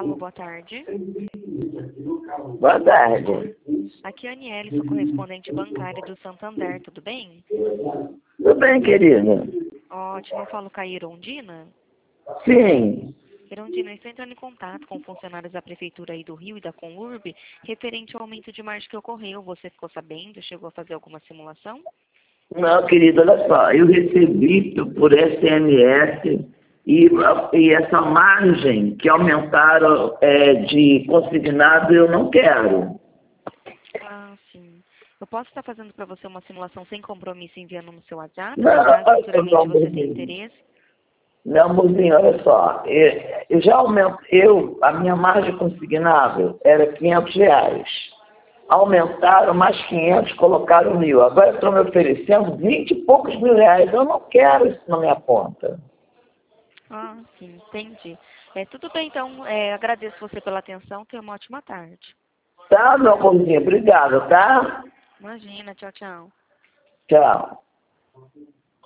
Alô, boa tarde. Boa tarde. Aqui é a Aniele, sou correspondente bancária do Santander, tudo bem? Tudo bem, querida? Ótimo, eu falo com a Irondina. Sim. Irondina, eu estou entrando em contato com funcionários da Prefeitura aí do Rio e da Conurb, referente ao aumento de margem que ocorreu. Você ficou sabendo? Chegou a fazer alguma simulação? Não, querida, olha só, eu recebi por SMS e essa margem que aumentaram de consignado eu não quero. Ah, sim. Eu posso estar fazendo para você uma simulação sem compromisso enviando no seu WhatsApp, Não, caso meu futuramente você tenha amorzinho. interesse? Meu amorzinho, olha só, eu já a minha margem consignável era R$ 500. Aumentaram mais 500, colocaram 1.000. Agora estão me oferecendo 20 e poucos mil reais. Eu não quero isso na minha conta. Ah, sim, entendi. Tudo bem, então, agradeço você pela atenção, tenha uma ótima tarde. Tá, meu amorzinho? Obrigado, tá? Imagina, tchau, tchau. Tchau.